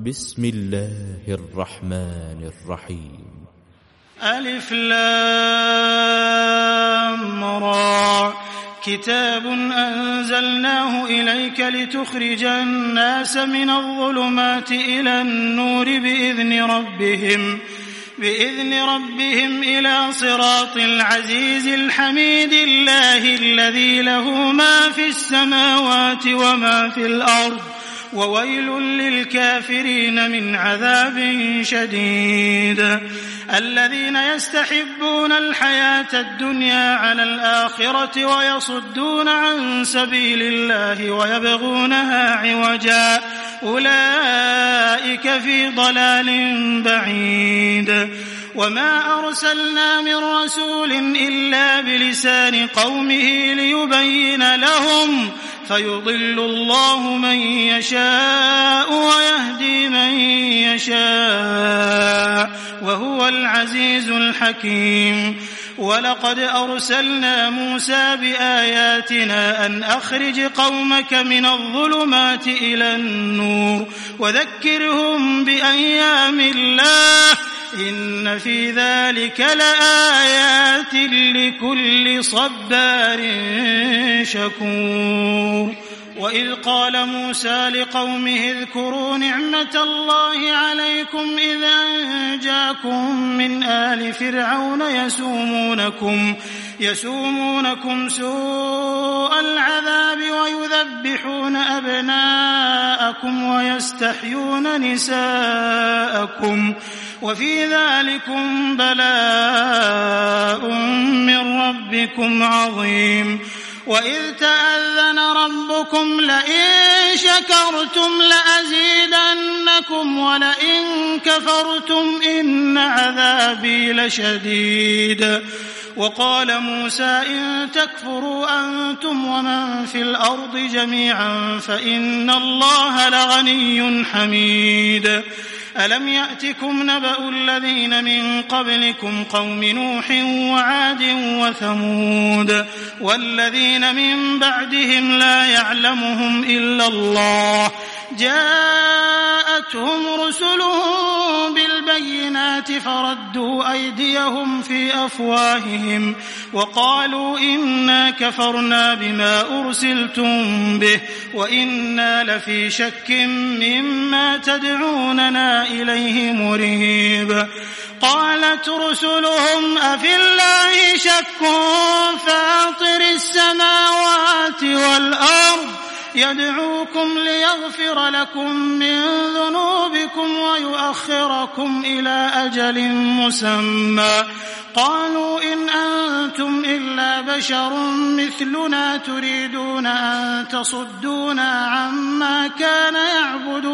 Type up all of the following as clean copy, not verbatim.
بسم الله الرحمن الرحيم. ألف لام را كتاب أنزلناه إليك لتخرج الناس من الظلمات إلى النور بإذن ربهم إلى صراط العزيز الحميد الله الذي له ما في السماوات وما في الأرض وويل للكافرين من عذاب شديد. الذين يستحبون الحياة الدنيا على الآخرة ويصدون عن سبيل الله ويبغونها عوجا أولئك في ضلال بعيد. وما أرسلنا من رسول إلا بلسان قومه ليبين لهم فيضل الله من يشاء ويهدي من يشاء وهو العزيز الحكيم. ولقد أرسلنا موسى بآياتنا أن أخرج قومك من الظلمات إلى النور وذكرهم بأيام الله إن في ذلك لآيات لكل صبار شكور. وإذ قال موسى لقومه اذكروا نعمة الله عليكم إذ أنجاكم من آل فرعون يسومونكم سوء العذاب ويذبحون أبناءكم ويستحيون نساءكم وفي ذلكم بلاء من ربكم عظيم. وإذ تأذن ربكم لئن شكرتم لأزيدنكم ولئن كفرتم إن عذابي لشديد. وقال موسى إن تكفروا أنتم ومن في الأرض جميعا فإن الله لغني حميد. ألم يأتكم نبأ الذين من قبلكم قوم نوح وعاد وثمود والذين من بعدهم لا يعلمهم إلا الله جاءتهم رسلهم بالبينات فردوا أيديهم في أفواههم وقالوا إنا كفرنا بما أرسلتم به وإنا لفي شك مما تدعوننا إليه مريب. قالت رسلهم أفي الله شك فاطر السماوات والأرض يدعوكم ليغفر لكم من ذنوبكم ويؤخركم إلى أجل مسمى قالوا إن أنتم إلا بشر مثلنا تريدون أن تصدونا عما كان يعبد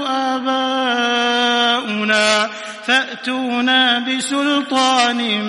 آباؤنا فأتونا بسلطان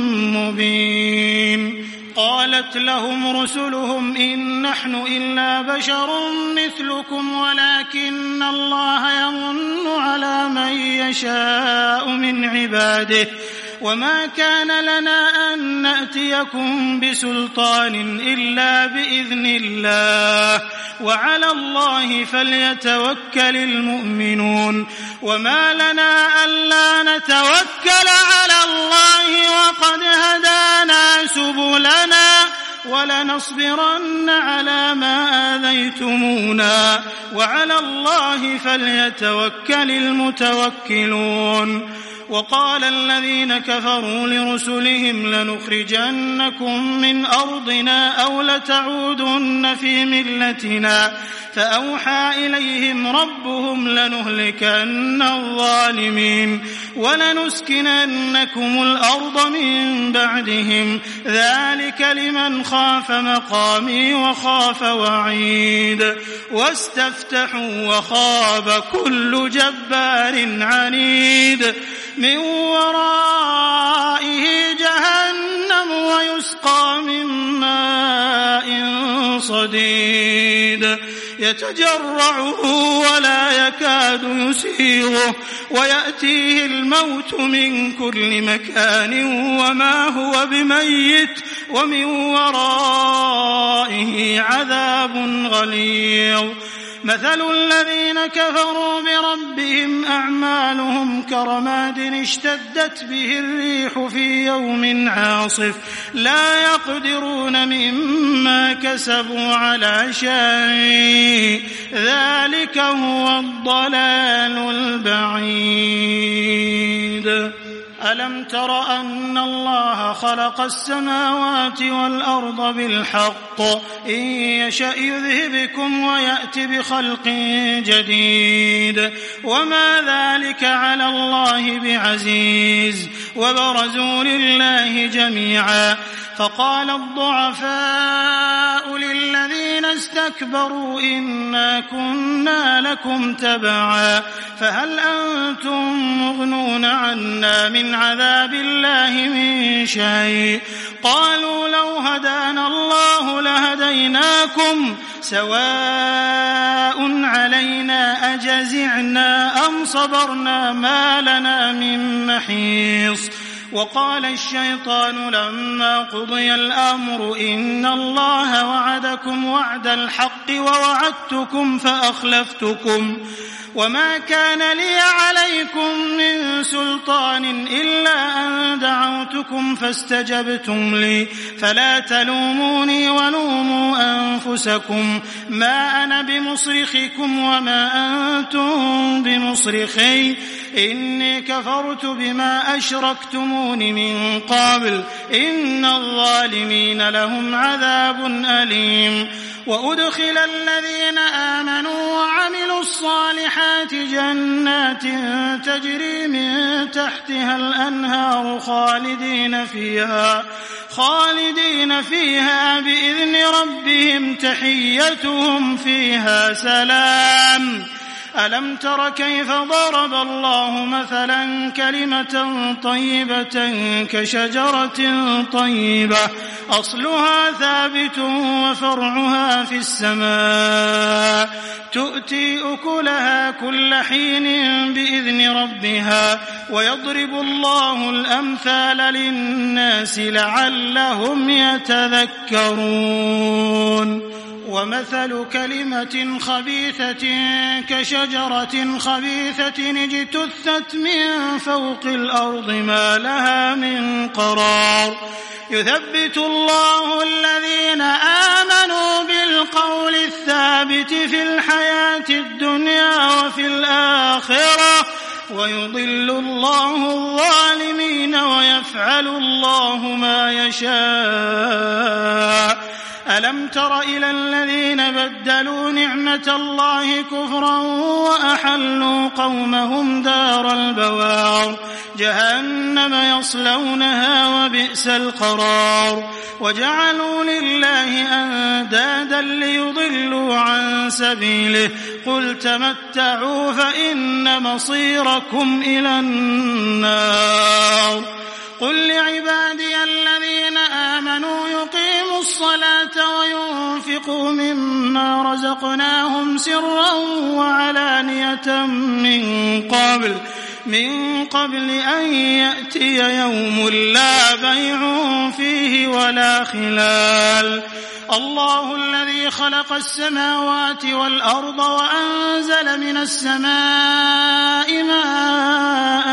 مبين. قالت لهم رسلهم إن نحن إلا بشر مثلكم ولكن الله يمن على من يشاء من عباده وما كان لنا أن نأتيكم بسلطان إلا بإذن الله وعلى الله فليتوكل المؤمنون. وما لنا ألا نتوكل على الله وقد هدانا سبلنا ولنصبرن على ما آذيتمونا وعلى الله فليتوكل المتوكلون. وقال الذين كفروا لرسلهم لنخرجنكم من أرضنا أو لتعودن في ملتنا فأوحى إليهم ربهم لنهلكن الظالمين ولنسكننكم الأرض من بعدهم ذلك لمن خاف مقامي وخاف وعيد. واستفتحوا وخاب كل جبار عنيد من ورائه جهنم ويسقى من ماء صديد يتجرعه ولا يكاد يسيغه ويأتيه الموت من كل مكان وما هو بميت ومن ورائه عذاب غليظ. مثل الذين كفروا بربهم أعمالهم كرماد اشتدت به الريح في يوم عاصف لا يقدرون مما كسبوا على شيء ذلك هو الضلال البعيد. ألم تر أن الله خلق السماوات والأرض بالحق إن يشأ يذهبكم ويأت بخلق جديد وما ذلك على الله بعزيز. وبرزوا لله جميعا فقال الضعفاء للذين استكبروا إنا كنا لكم تبعا فهل أنتم مغنون عنا من عذاب الله من شيء قالوا لو هدانا الله لهديناكم سواء علينا أجزعنا أم صبرنا ما لنا من محيص. وقال الشيطان لما قضي الأمر إن الله وعدكم وعد الحق ووعدتكم فأخلفتكم وما كان لي عليكم من سلطان إلا أن دعوتكم فاستجبتم لي فلا تلوموني ولوموا أنفسكم ما أنا بمصرخكم وما أنتم بمصرخي إني كفرت بما أشركتمون من قبل إن الظالمين لهم عذاب أليم. وأدخل الذين آمنوا وعملوا الصالحات جنات تجري من تحتها الأنهار خالدين فيها بإذن ربهم تحيتهم فيها سلام. ألم تر كيف ضرب الله مثلا كلمة طيبة كشجرة طيبة أصلها ثابت وفرعها في السماء تؤتي أكلها كل حين بإذن ربها ويضرب الله الأمثال للناس لعلهم يتذكرون. ومثل كلمة خبيثة كشجرة خبيثة اجتثت من فوق الأرض ما لها من قرار يثبت الله الذين آمنوا بالقول الثابت في الحياة الدنيا وفي الآخرة ويضل الله الظالمين ويفعل الله ما يشاء. ألم تر إلى الذين بدلوا نعمة الله كفرا وأحلوا قومهم دار البوار جهنم يصلونها وبئس القرار وجعلوا لله أندادا ليضلوا عن سبيله قل تمتعوا فإن مصيركم إلى النار. قل لعبادي الذين آمنوا يقيموا الصلاة وينفقوا مما رزقناهم سرا وعلانية من قبل أن يأتي يوم لا بيع فيه ولا خلال. الله الذي خلق السماوات والأرض وأنزل من السماء ماء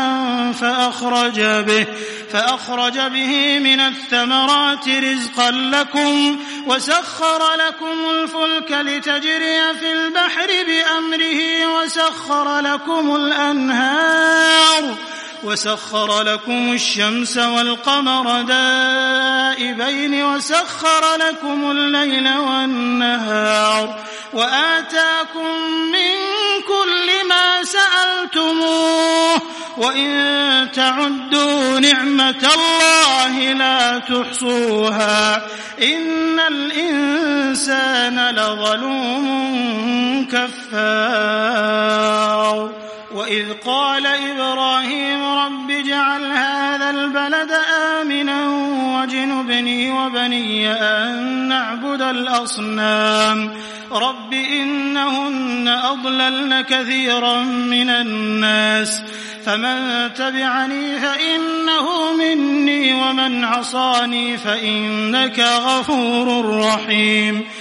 فأخرج به من الثمرات رزقا لكم وسخر لكم الفلك لتجري في البحر بأمره وسخر لكم الأنهار وسخر لكم الشمس والقمر دائبين وسخر لكم الليل والنهار وآتاكم من كل ما سألتموه وإن تعدوا نعمة الله لا تحصوها إن الإنسان لظلوم كفار. وإذ قال إبراهيم رب اجعل هذا البلد آمنا واجنبني وبني أن نعبد الأصنام رب إنهن أضللن كثيرا من الناس فمن تبعني فإنه مني ومن عصاني فإنك غفور رحيم.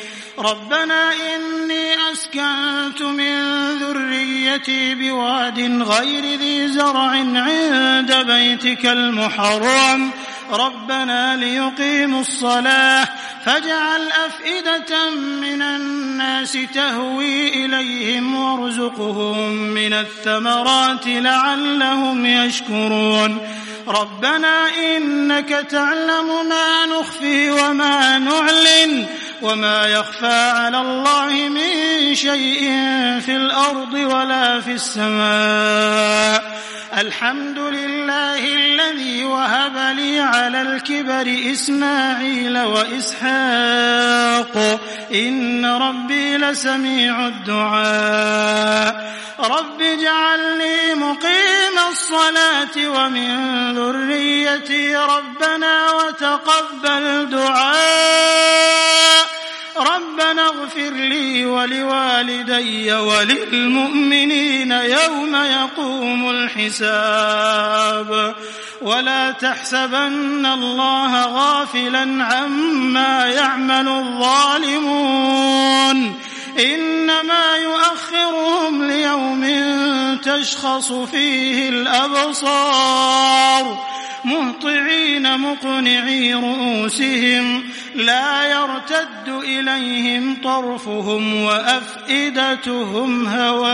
ربنا إني أسكنت من ذريتي بواد غير ذي زرع عند بيتك المحرم ربنا ليقيموا الصلاة فاجعل أفئدة من الناس تهوي إليهم وارزقهم من الثمرات لعلهم يشكرون ربنا إنك تعلم ما نخفي وما نعلن وما يخفى على الله من شيء في الأرض ولا في السماء الحمد لله الذي وهب لي على الكبر إسماعيل وإسحاق إن ربي لسميع الدعاء رب اجعلني مقيم الصلاة ومن ذريتي ربنا وتقبل دعاء ربنا اغفر لي ولوالدي وللمؤمنين يوم يقوم الحساب ولا تحسبن الله غافلا عما يعمل الظالمون إنما يؤخرهم ليوم تشخص فيه الأبصار مهطعين مقنعي رؤوسهم لا يرتد إليهم طرفهم وأفئدتهم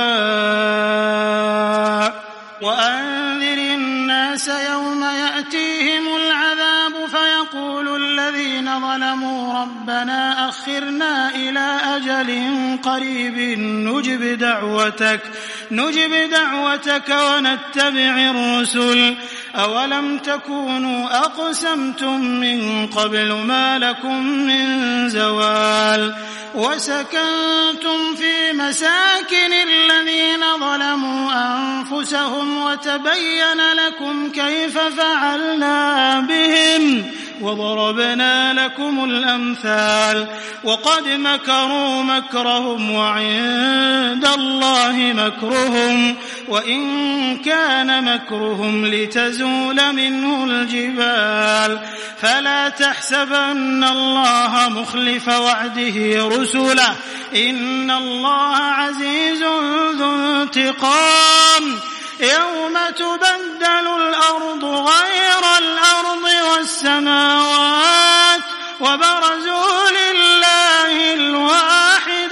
هواء وأنذر الناس يوم يأتيهم العذاب فيقول الذين ظلموا ربنا أخرنا إلى أجل قريب نجب دعوتك ونتبع الرسل أولم تكونوا أقسمتم من قبل ما لكم من زوال وسكنتم في مساكن الذين ظلموا أنفسهم وتبين لكم كيف فعلنا بهم وضربنا لكم الأمثال وقد مكروا مكرهم وعند الله مكرهم وإن كان مكرهم لتزول منه الجبال فلا تحسبن الله مخلف وعده رسله إن الله عزيز ذو انتقام يوم تبدل الأرض غير الأرض والسماوات وبرزوا لله الواحد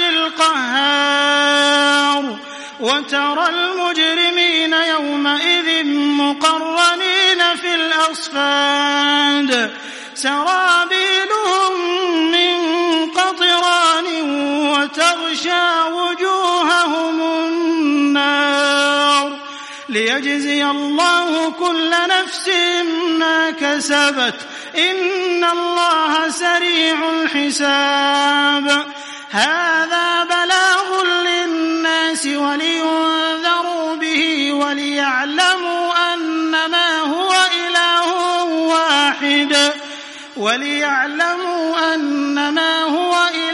القهار وترى المجرمين يومئذ مقرنين في الأصفاد سرابيلهم من قطران وتغشى وجوههم النار ليجزي الله كل نفس ما كسبت إن الله سريع الحساب هذا بلاغ للناس ولينذروا به وليعلموا أنما هو إله